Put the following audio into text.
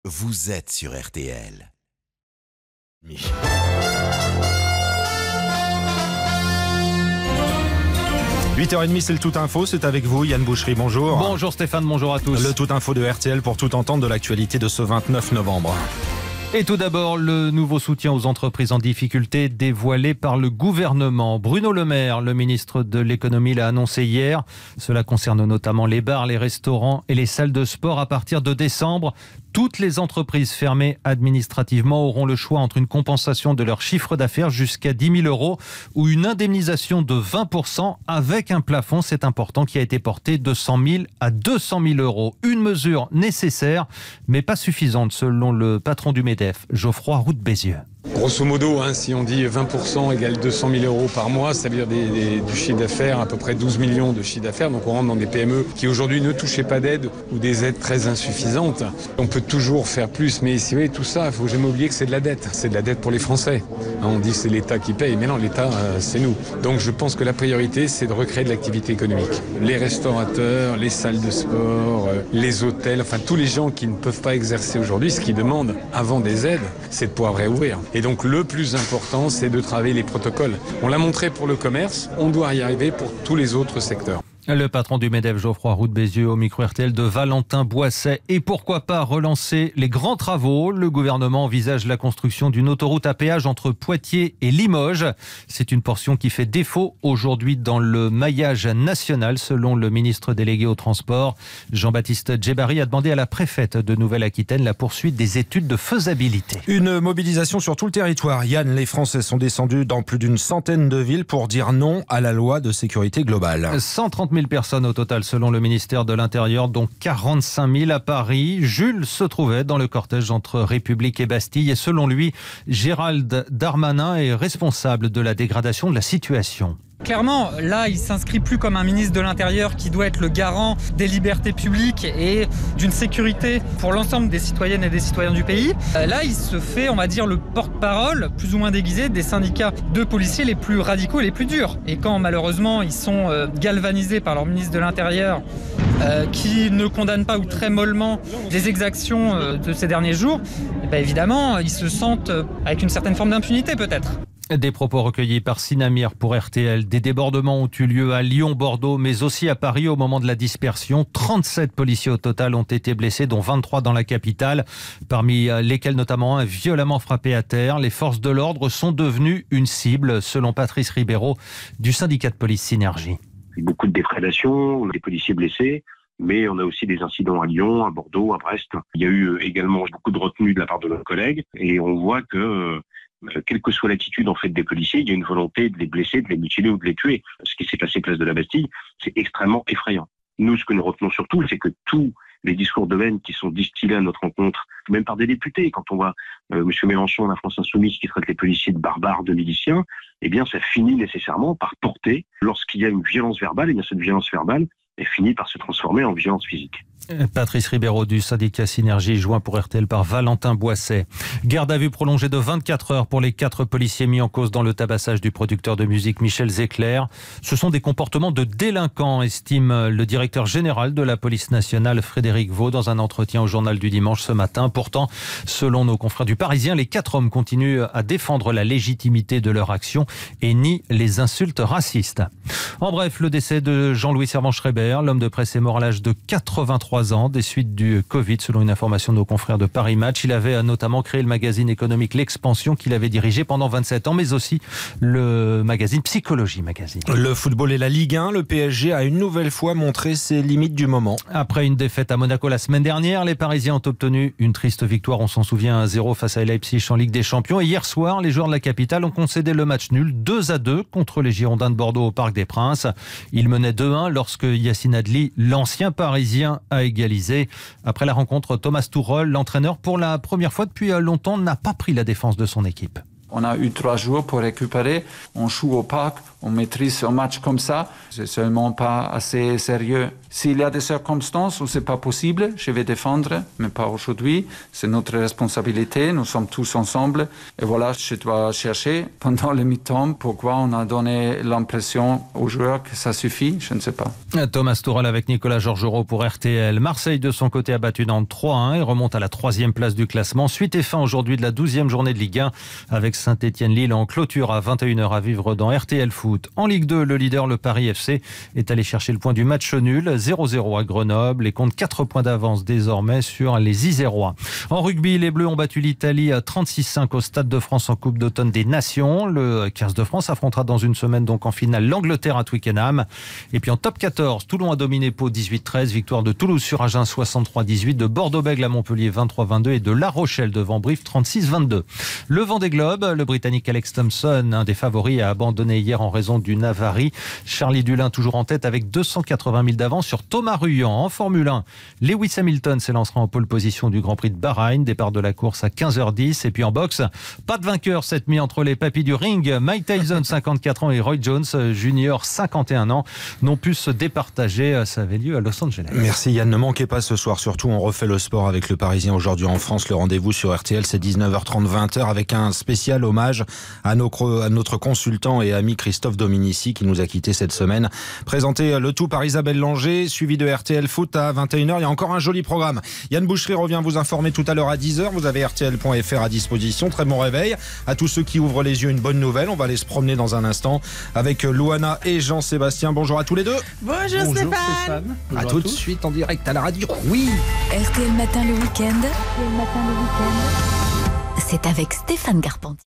vous êtes sur RTL. 8h30, c'est le Tout Info, c'est avec vous Yann Boucherie, bonjour. Bonjour Stéphane, bonjour à tous. Le Tout Info de RTL pour tout entendre de l'actualité de ce 29 novembre. Et tout d'abord, le nouveau soutien aux entreprises en difficulté dévoilé par le gouvernement. Bruno Le Maire, le ministre de l'économie, l'a annoncé hier. Cela concerne notamment les bars, les restaurants et les salles de sport. À partir de décembre, toutes les entreprises fermées administrativement auront le choix entre une compensation de leur chiffre d'affaires jusqu'à 10 000 euros ou une indemnisation de 20% avec un plafond, c'est important, qui a été porté de 100 000 à 200 000 euros. Une mesure nécessaire, mais pas suffisante selon le patron du MEDEF, Geoffroy Roux de Bézieux. Grosso modo, si on dit 20% égale 200 000 euros par mois, ça veut dire du chiffre d'affaires, à peu près 12 millions de chiffre d'affaires. Donc on rentre dans des PME qui aujourd'hui ne touchaient pas d'aide ou des aides très insuffisantes. On peut toujours faire plus, mais si vous voyez tout ça, il ne faut jamais oublier que c'est de la dette. C'est de la dette pour les Français. On dit que c'est l'État qui paye, mais non, l'État, c'est nous. Donc je pense que la priorité, c'est de recréer de l'activité économique. Les restaurateurs, les salles de sport, les hôtels, enfin tous les gens qui ne peuvent pas exercer aujourd'hui, ce qu'ils demandent avant des aides, c'est de pouvoir réouvrir. Et donc le plus important, c'est de travailler les protocoles. On l'a montré pour le commerce, on doit y arriver pour tous les autres secteurs. Le patron du MEDEF, Geoffroy Roux de Bézieux, au micro RTL de Valentin Boisset. Et pourquoi pas relancer les grands travaux? Le gouvernement envisage la construction d'une autoroute à péage entre Poitiers et Limoges. C'est une portion qui fait défaut aujourd'hui dans le maillage national, selon le ministre délégué au transport. Jean-Baptiste Djebari a demandé à la préfète de Nouvelle-Aquitaine la poursuite des études de faisabilité. Une mobilisation sur tout le territoire. Yann, les Français sont descendus dans plus d'une centaine de villes pour dire non à la loi de sécurité globale. 130 000 personnes au total selon le ministère de l'Intérieur, dont 45 000 à Paris. Jules se trouvait dans le cortège entre République et Bastille et selon lui, Gérald Darmanin est responsable de la dégradation de la situation. Clairement, là, il s'inscrit plus comme un ministre de l'Intérieur qui doit être le garant des libertés publiques et d'une sécurité pour l'ensemble des citoyennes et des citoyens du pays. Là, il se fait, on va dire, le porte-parole, plus ou moins déguisé, des syndicats de policiers les plus radicaux et les plus durs. Et quand, malheureusement, ils sont galvanisés par leur ministre de l'Intérieur, qui ne condamne pas ou très mollement les exactions de ces derniers jours, évidemment, ils se sentent avec une certaine forme d'impunité, peut-être. Des propos recueillis par Sinamir pour RTL. Des débordements ont eu lieu à Lyon, Bordeaux, mais aussi à Paris au moment de la dispersion. 37 policiers au total ont été blessés, dont 23 dans la capitale, parmi lesquels notamment un violemment frappé à terre. Les forces de l'ordre sont devenues une cible, selon Patrice Ribeiro du syndicat de police Synergie. Beaucoup de déprédations, des policiers blessés. Mais on a aussi des incidents à Lyon, à Bordeaux, à Brest. Il y a eu également beaucoup de retenues de la part de nos collègues. Et on voit que quelle que soit l'attitude en fait des policiers, il y a une volonté de les blesser, de les mutiler ou de les tuer. Ce qui s'est passé place de la Bastille, c'est extrêmement effrayant. Nous, ce que nous retenons surtout, c'est que tous les discours de haine qui sont distillés à notre rencontre, même par des députés, quand on voit M. Mélenchon, la France Insoumise, qui traite les policiers de barbares, de miliciens, eh bien ça finit nécessairement par porter, lorsqu'il y a une violence verbale, eh bien cette violence verbale, elle finit par se transformer en violence physique. Patrice Ribeiro du syndicat Synergie, joint pour RTL par Valentin Boisset. Garde à vue prolongée de 24 heures pour les 4 policiers mis en cause dans le tabassage du producteur de musique Michel Zecler. Ce sont des comportements de délinquants, estime le directeur général de la police nationale Frédéric Vaux dans un entretien au journal du dimanche ce matin. Pourtant, selon nos confrères du Parisien, les 4 hommes continuent à défendre la légitimité de leur action et nient les insultes racistes. En bref, le décès de Jean-Louis Servan-Schreiber, l'homme de presse est mort à l'âge de 83 ans des suites du Covid, selon une information de nos confrères de Paris Match. Il avait notamment créé le magazine économique L'Expansion qu'il avait dirigé pendant 27 ans, mais aussi le magazine Psychologie Magazine. Le football et la Ligue 1, le PSG a une nouvelle fois montré ses limites du moment. Après une défaite à Monaco la semaine dernière, les Parisiens ont obtenu une triste victoire, on s'en souvient, 1-0 face à Leipzig en Ligue des Champions. Et hier soir, les joueurs de la capitale ont concédé le match nul 2-2 contre les Girondins de Bordeaux au Parc des Princes. Ils menaient 2-1 lorsque Yacine Adli, l'ancien Parisien, a égalisé. Après la rencontre, Thomas Tuchel, l'entraîneur, pour la première fois depuis longtemps, n'a pas pris la défense de son équipe. On a eu 3 jours pour récupérer. On joue au parc, on maîtrise un match comme ça. C'est seulement pas assez sérieux. S'il y a des circonstances où c'est pas possible, je vais défendre, mais pas aujourd'hui. C'est notre responsabilité. Nous sommes tous ensemble. Et voilà, je dois chercher pendant le mi-temps pourquoi on a donné l'impression aux joueurs que ça suffit. Je ne sais pas. Thomas Tuchel avec Nicolas Georgerot pour RTL. Marseille, de son côté, a battu Nantes 3-1 et remonte à la 3e place du classement. Suite et fin aujourd'hui de la 12e journée de Ligue 1 avec Saint-Étienne-Lille en clôture à 21h à vivre dans RTL Foot. En Ligue 2, le leader, le Paris FC, est allé chercher le point du match nul. 0-0 à Grenoble et compte 4 points d'avance désormais sur les Isérois. En rugby, les Bleus ont battu l'Italie à 36-5 au Stade de France en Coupe d'automne des Nations. Le 15 de France affrontera dans une semaine donc en finale l'Angleterre à Twickenham. Et puis en top 14, Toulon a dominé Pau 18-13, victoire de Toulouse sur Agen 63-18, de Bordeaux-Bègles à Montpellier 23-22 et de La Rochelle devant Brive 36-22. Le Vendée Globe, le Britannique Alex Thompson, un des favoris, a abandonné hier en raison d'une avarie. Charlie Dulin toujours en tête avec 280 000 d'avance sur Thomas Ruyant. En Formule 1, Lewis Hamilton s'élancera en pole position du Grand Prix de Bahreïn, départ de la course à 15h10. Et puis en boxe, pas de vainqueur cette nuit entre les papis du ring. Mike Tyson 54 ans et Roy Jones Junior 51 ans n'ont pu se départager. Ça avait lieu à Los Angeles. Merci Yann, ne manquez pas ce soir, surtout on refait le sport avec le Parisien aujourd'hui en France. Le rendez-vous sur RTL, c'est 19h30, 20h avec un spécial hommage à notre consultant et ami Christophe Dominici qui nous a quittés cette semaine. Présenté le tout par Isabelle Langer, suivi de RTL Foot à 21h. Il y a encore un joli programme. Yann Boucherie revient vous informer tout à l'heure à 10h. Vous avez RTL.fr à disposition. Très bon réveil à tous ceux qui ouvrent les yeux. Une bonne nouvelle. On va aller se promener dans un instant avec Louana et Jean-Sébastien. Bonjour à tous les deux. Bonjour Stéphane. À tout de suite en direct à la radio. Oui. RTL Matin le week-end. C'est avec Stéphane Carpentier.